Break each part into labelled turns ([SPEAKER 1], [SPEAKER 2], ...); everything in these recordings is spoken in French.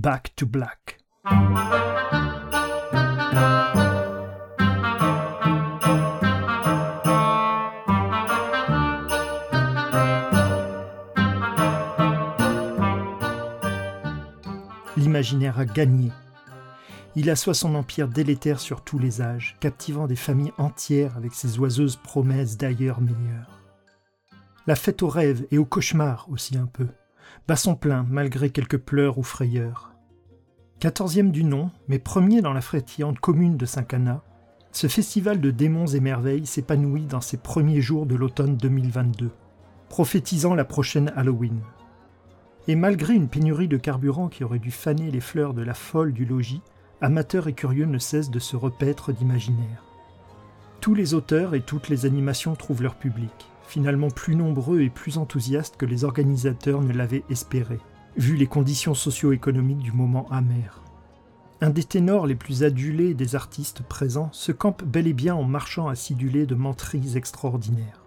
[SPEAKER 1] Back to Black. L'imaginaire a gagné. Il assoit son empire délétère sur tous les âges, captivant des familles entières avec ses oiseuses promesses d'ailleurs meilleurs. La fête aux rêves et aux cauchemars aussi un peu, bat son plein malgré quelques pleurs ou frayeurs. 14e du nom, mais premier dans la frétillante commune de Saint-Cana, ce festival de démons et merveilles s'épanouit dans ses premiers jours de l'automne 2022, prophétisant la prochaine Halloween. Et malgré une pénurie de carburant qui aurait dû faner les fleurs de la folle du logis, amateurs et curieux ne cessent de se repaître d'imaginaire. Tous les auteurs et toutes les animations trouvent leur public, finalement plus nombreux et plus enthousiastes que les organisateurs ne l'avaient espéré, vu les conditions socio-économiques du moment amer. Un des ténors les plus adulés des artistes présents se campe bel et bien en marchand acidulé de menteries extraordinaires.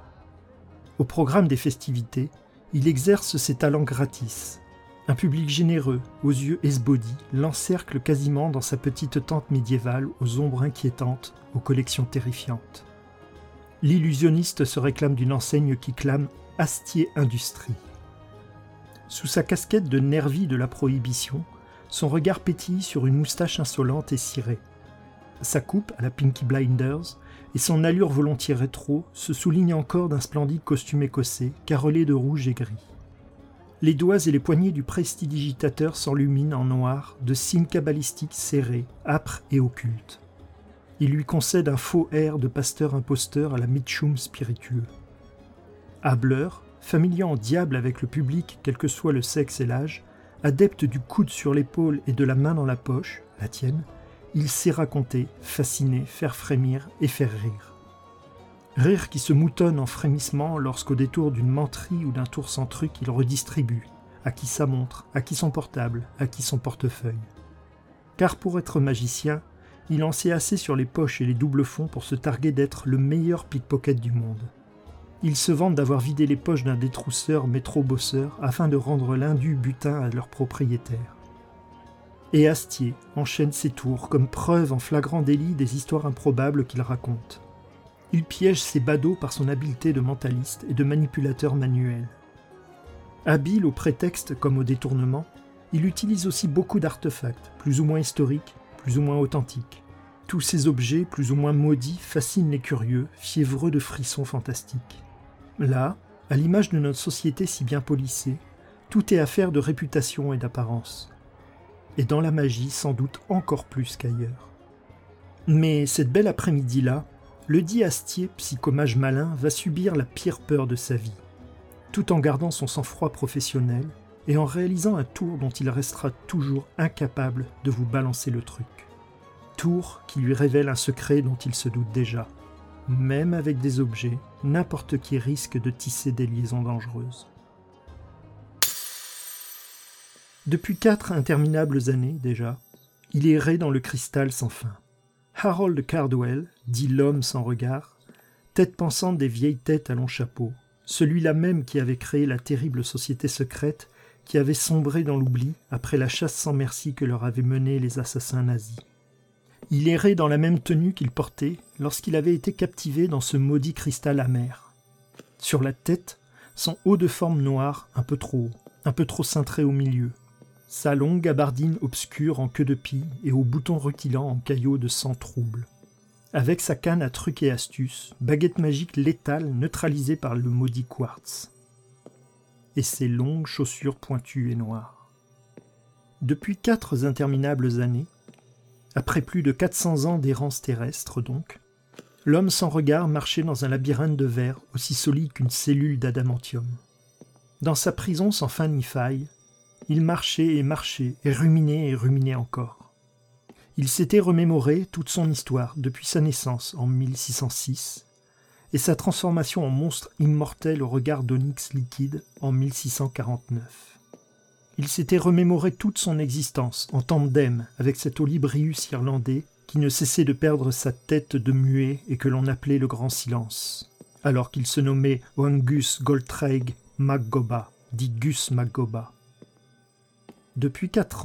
[SPEAKER 1] Au programme des festivités, il exerce ses talents gratis. Un public généreux, aux yeux esbaudis, l'encercle quasiment dans sa petite tente médiévale aux ombres inquiétantes, aux collections terrifiantes. L'illusionniste se réclame d'une enseigne qui clame « Astier Industrie ». Sous sa casquette de nervi de la prohibition, son regard pétille sur une moustache insolente et cirée. Sa coupe à la Peaky Blinders et son allure volontiers rétro se soulignent encore d'un splendide costume écossais, carrelé de rouge et gris. Les doigts et les poignets du prestidigitateur s'enluminent en noir de signes cabalistiques serrés, âpres et occultes. Il lui concède un faux air de pasteur imposteur à la Mitchum spiritueux. Hâbleur, familier en diable avec le public quel que soit le sexe et l'âge, adepte du coude sur l'épaule et de la main dans la poche, la tienne, il sait raconter, fasciner, faire frémir et faire rire. Rire qui se moutonne en frémissement lorsqu'au détour d'une menterie ou d'un tour sans truc, il redistribue, à qui sa montre, à qui son portable, à qui son portefeuille. Car pour être magicien, il en sait assez sur les poches et les doubles fonds pour se targuer d'être le meilleur pickpocket du monde. Ils se vantent d'avoir vidé les poches d'un détrousseur métro-bosseur afin de rendre l'indu butin à leur propriétaire. Et Astier enchaîne ses tours comme preuve en flagrant délit des histoires improbables qu'il raconte. Il piège ses badauds par son habileté de mentaliste et de manipulateur manuel. Habile au prétexte comme au détournement, il utilise aussi beaucoup d'artefacts, plus ou moins historiques, plus ou moins authentiques. Tous ces objets, plus ou moins maudits, fascinent les curieux, fiévreux de frissons fantastiques. Là, à l'image de notre société si bien polissée, tout est affaire de réputation et d'apparence. Et dans la magie, sans doute encore plus qu'ailleurs. Mais cette belle après-midi-là, le dit Astier, psychomage malin, va subir la pire peur de sa vie, tout en gardant son sang-froid professionnel et en réalisant un tour dont il restera toujours incapable de vous balancer le truc. Tour qui lui révèle un secret dont il se doute déjà. Même avec des objets, n'importe qui risque de tisser des liaisons dangereuses. Depuis 4 interminables années déjà, il errait dans le cristal sans fin. Harold Cardwell, dit l'homme sans regard, tête pensante des vieilles têtes à long chapeau, celui-là même qui avait créé la terrible société secrète qui avait sombré dans l'oubli après la chasse sans merci que leur avaient menée les assassins nazis. Il errait dans la même tenue qu'il portait lorsqu'il avait été captivé dans ce maudit cristal amer. Sur la tête, son haut de forme noire un peu trop haut, un peu trop cintré au milieu. Sa longue gabardine obscure en queue de pie et aux boutons rutilants en caillots de sang trouble. Avec sa canne à trucs et astuces, baguette magique létale neutralisée par le maudit quartz. Et ses longues chaussures pointues et noires. Depuis 4 interminables années, après plus de 400 ans d'errance terrestre donc, l'homme sans regard marchait dans un labyrinthe de verre aussi solide qu'une cellule d'adamantium. Dans sa prison sans fin ni faille, il marchait et ruminait encore. Il s'était remémoré toute son histoire depuis sa naissance en 1606 et sa transformation en monstre immortel au regard d'onyx liquide en 1649. Il s'était remémoré toute son existence en tandem avec cet Olibrius irlandais qui ne cessait de perdre sa tête de muet et que l'on appelait le Grand Silence, alors qu'il se nommait Angus Goltraig MacGoba, dit Gus MacGoba. Depuis 4 ans,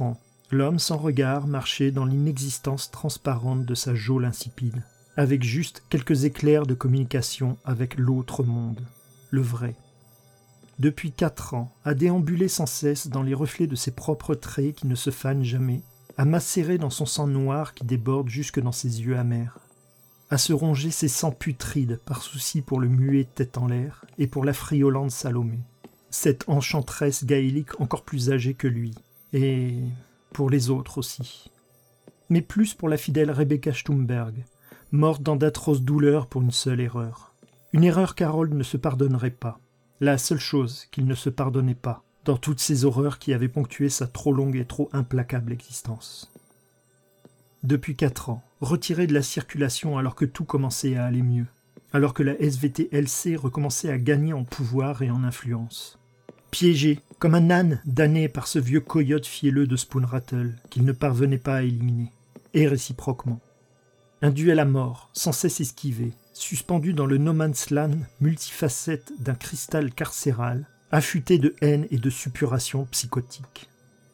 [SPEAKER 1] L'homme sans regard marchait dans l'inexistence transparente de sa geôle insipide, avec juste quelques éclairs de communication avec l'autre monde, le vrai. Depuis 4 ans, à déambuler sans cesse dans les reflets de ses propres traits qui ne se fanent jamais, à macérer dans son sang noir qui déborde jusque dans ses yeux amers, à se ronger ses sangs putrides par souci pour le muet tête en l'air et pour la friolante Salomé, cette enchanteresse gaélique encore plus âgée que lui, et pour les autres aussi. Mais plus pour la fidèle Rebecca Stumberg, morte dans d'atroces douleurs pour une seule erreur. Une erreur qu'Harold ne se pardonnerait pas. La seule chose qu'il ne se pardonnait pas, dans toutes ces horreurs qui avaient ponctué sa trop longue et trop implacable existence. Depuis 4 ans, retiré de la circulation alors que tout commençait à aller mieux, alors que la SVT-LC recommençait à gagner en pouvoir et en influence. Piégé, comme un âne damné par ce vieux coyote fielleux de Spoonrattle qu'il ne parvenait pas à éliminer, et réciproquement. Un duel à mort, sans cesse esquivé, suspendu dans le no man's land multifacette d'un cristal carcéral, affûté de haine et de suppuration psychotique.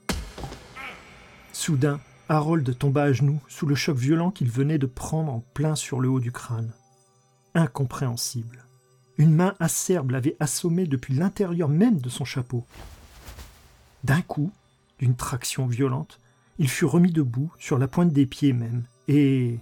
[SPEAKER 1] Soudain, Harold tomba à genoux sous le choc violent qu'il venait de prendre en plein sur le haut du crâne. Incompréhensible. Une main acerbe l'avait assommé depuis l'intérieur même de son chapeau. D'un coup, d'une traction violente, il fut remis debout, sur la pointe des pieds même, et...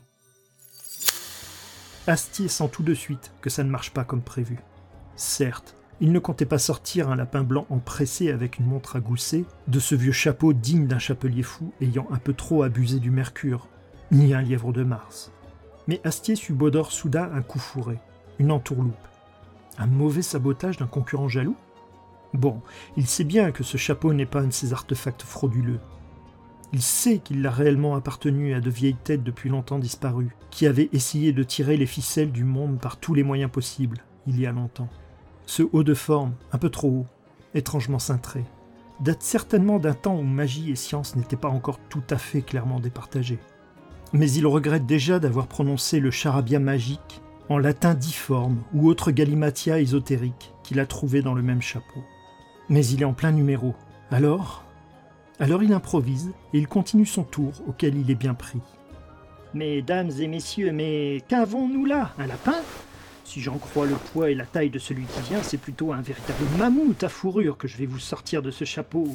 [SPEAKER 1] Astier sent tout de suite que ça ne marche pas comme prévu. Certes, il ne comptait pas sortir un lapin blanc empressé avec une montre à gousset de ce vieux chapeau digne d'un chapelier fou ayant un peu trop abusé du mercure, ni un lièvre de Mars. Mais Astier subodore soudain un coup fourré, une entourloupe. Un mauvais sabotage d'un concurrent jaloux ? Bon, il sait bien que ce chapeau n'est pas un de ces artefacts frauduleux. Il sait qu'il a réellement appartenu à de vieilles têtes depuis longtemps disparues, qui avaient essayé de tirer les ficelles du monde par tous les moyens possibles, il y a longtemps. Ce haut de forme, un peu trop haut, étrangement cintré, date certainement d'un temps où magie et science n'étaient pas encore tout à fait clairement départagées. Mais il regrette déjà d'avoir prononcé le charabia magique en latin difforme ou autre galimatia ésotérique qu'il a trouvé dans le même chapeau. Mais il est en plein numéro. Alors il improvise et il continue son tour auquel il est bien pris. « Mesdames et messieurs, mais qu'avons-nous là? Un lapin ? Si j'en crois le poids et la taille de celui qui vient, c'est plutôt un véritable mammouth à fourrure que je vais vous sortir de ce chapeau.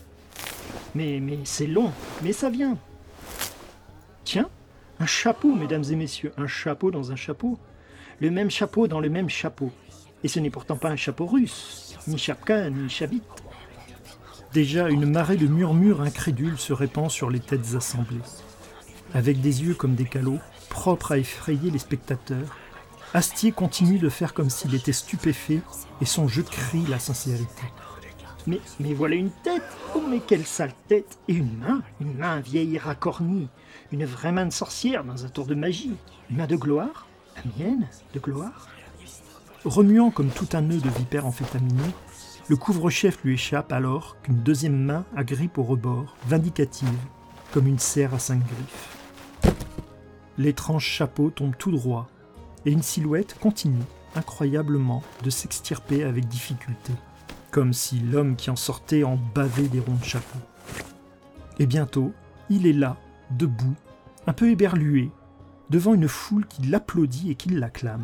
[SPEAKER 1] Mais c'est long, mais ça vient. Tiens, un chapeau, mesdames et messieurs, un chapeau dans un chapeau. Le même chapeau dans le même chapeau. Et ce n'est pourtant pas un chapeau russe, ni chapka, ni chabit. » Déjà, une marée de murmures incrédules se répand sur les têtes assemblées. Avec des yeux comme des calots, propres à effrayer les spectateurs, Astier continue de faire comme s'il était stupéfait et son jeu crie la sincérité. Mais voilà une tête! Oh, mais quelle sale tête! Et une main vieille et racornie, une vraie main de sorcière dans un tour de magie, une main de gloire, la mienne, de gloire. Remuant comme tout un nœud de vipère amphétaminée, le couvre-chef lui échappe alors qu'une deuxième main agrippe au rebord, vindicative, comme une serre à 5 griffes. L'étrange chapeau tombe tout droit, et une silhouette continue, incroyablement, de s'extirper avec difficulté, comme si l'homme qui en sortait en bavait des ronds de chapeau. Et bientôt, il est là, debout, un peu éberlué, devant une foule qui l'applaudit et qui l'acclame.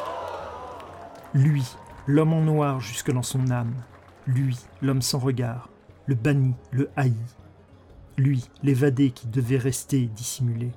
[SPEAKER 1] Lui, l'homme en noir jusque dans son âme. Lui, l'homme sans regard, le banni, le haï. Lui, l'évadé qui devait rester dissimulé.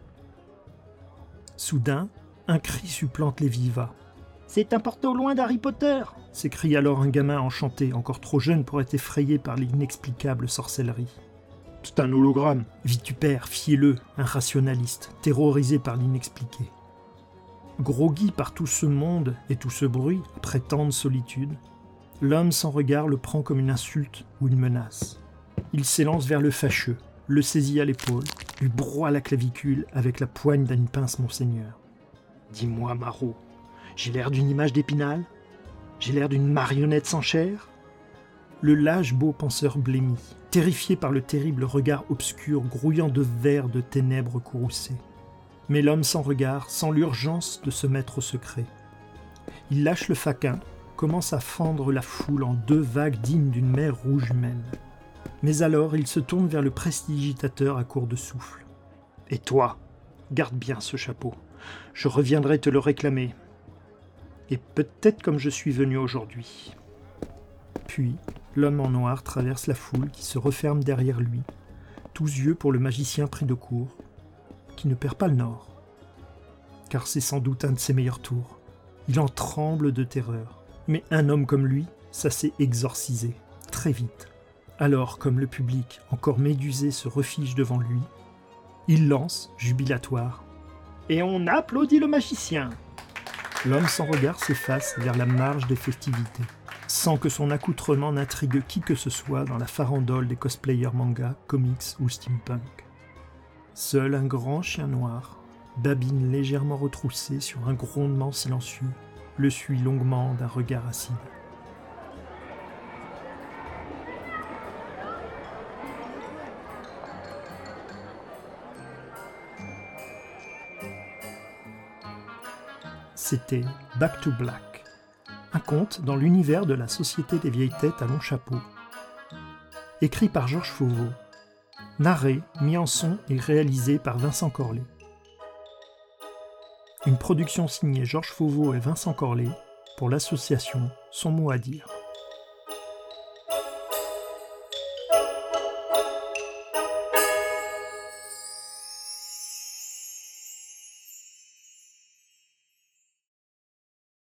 [SPEAKER 1] Soudain, un cri supplante les vivas. « C'est un porte au loin d'Harry Potter !» s'écrie alors un gamin enchanté, encore trop jeune pour être effrayé par l'inexplicable sorcellerie. « C'est un hologramme !» vitupère, fielleux, un rationaliste, terrorisé par l'inexpliqué. Groggy par tout ce monde et tout ce bruit, après tant de solitude, l'homme sans regard le prend comme une insulte ou une menace. Il s'élance vers le fâcheux, le saisit à l'épaule, lui broie la clavicule avec la poigne d'une pince Monseigneur. « Dis-moi, Marot, j'ai l'air d'une image d'Épinal ? J'ai l'air d'une marionnette sans chair ?» Le lâche beau penseur blêmit, terrifié par le terrible regard obscur grouillant de vers de ténèbres courroucées. Mais l'homme sans regard sent l'urgence de se mettre au secret. Il lâche le faquin, commence à fendre la foule en 2 vagues dignes d'une mer rouge humaine. Mais alors, il se tourne vers le prestidigitateur à court de souffle. « Et toi, garde bien ce chapeau. Je reviendrai te le réclamer. Et peut-être comme je suis venu aujourd'hui. » Puis, l'homme en noir traverse la foule qui se referme derrière lui, tous yeux pour le magicien pris de court, qui ne perd pas le nord. Car c'est sans doute un de ses meilleurs tours. Il en tremble de terreur. Mais un homme comme lui, ça s'est exorcisé, très vite. Alors, comme le public, encore médusé, se refiche devant lui, il lance, jubilatoire. « Et on applaudit le magicien !» L'homme sans regard s'efface vers la marge des festivités, sans que son accoutrement n'intrigue qui que ce soit dans la farandole des cosplayers manga, comics ou steampunk. Seul un grand chien noir, babine légèrement retroussé sur un grondement silencieux, le suit longuement d'un regard acide. C'était Back to Black, un conte dans l'univers de la Société des vieilles têtes à long chapeau, écrit par Georges Fauveau, narré, mis en son et réalisé par Vincent Corlet. Une production signée Georges Fauveau et Vincent Corlet pour l'association Son mot à dire.